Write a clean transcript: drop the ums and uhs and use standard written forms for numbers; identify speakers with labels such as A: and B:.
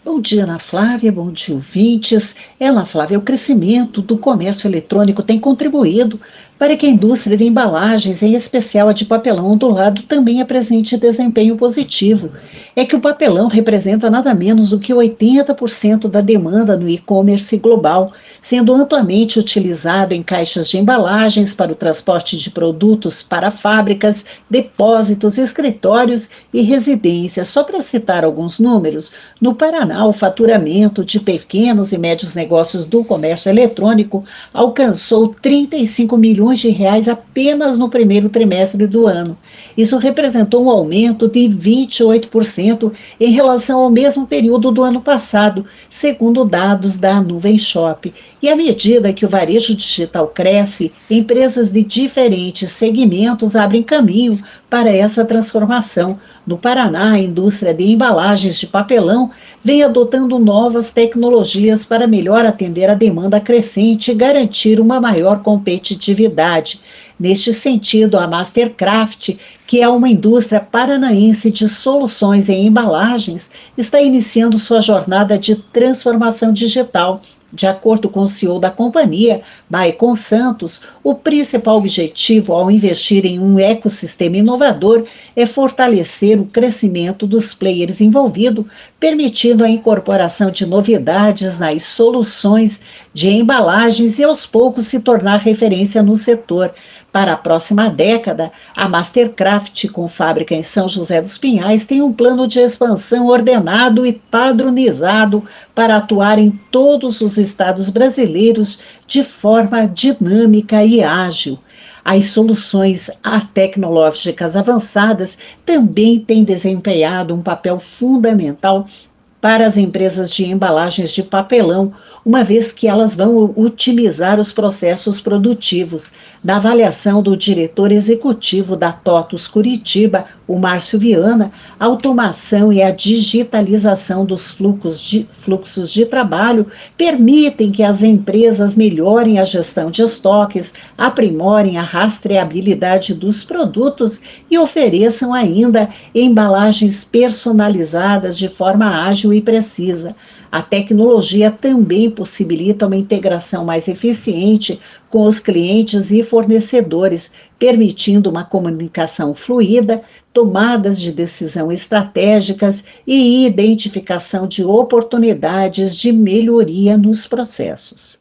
A: Bom dia, Ana Flávia, bom dia, ouvintes. Ana Flávia, o crescimento do comércio eletrônico tem contribuído para que a indústria de embalagens, em especial a de papelão ondulado, também apresente desempenho positivo. É que o papelão representa nada menos do que 80% da demanda no e-commerce global, sendo amplamente utilizado em caixas de embalagens para o transporte de produtos para fábricas, depósitos, escritórios e residências. Só para citar alguns números, no Paraná, o faturamento de pequenos e médios negócios do comércio eletrônico alcançou 35 milhões de reais apenas no primeiro trimestre do ano. Isso representou um aumento de 28% em relação ao mesmo período do ano passado, segundo dados da Nuvem Shop. E à medida que o varejo digital cresce, empresas de diferentes segmentos abrem caminho para essa transformação. No Paraná, a indústria de embalagens de papelão vem adotando novas tecnologias para melhor atender a demanda crescente e garantir uma maior competitividade. Neste sentido, a Mastercraft, que é uma indústria paranaense de soluções em embalagens, está iniciando sua jornada de transformação digital. De acordo com o CEO da companhia, Maicon Santos, o principal objetivo ao investir em um ecossistema inovador é fortalecer o crescimento dos players envolvidos, permitindo a incorporação de novidades nas soluções de embalagens e aos poucos se tornar referência no setor. Para a próxima década, a Mastercraft, com fábrica em São José dos Pinhais, tem um plano de expansão ordenado e padronizado para atuar em todos os estados brasileiros de forma dinâmica e ágil. As soluções tecnológicas avançadas também têm desempenhado um papel fundamental para as empresas de embalagens de papelão, uma vez que elas vão otimizar os processos produtivos. Da avaliação do diretor executivo da TOTUS Curitiba, o Márcio Viana, a automação e a digitalização dos fluxos de trabalho permitem que as empresas melhorem a gestão de estoques, aprimorem a rastreabilidade dos produtos e ofereçam ainda embalagens personalizadas de forma ágil e precisa. A tecnologia também possibilita uma integração mais eficiente com os clientes e fornecedores, permitindo uma comunicação fluida, tomadas de decisão estratégicas e identificação de oportunidades de melhoria nos processos.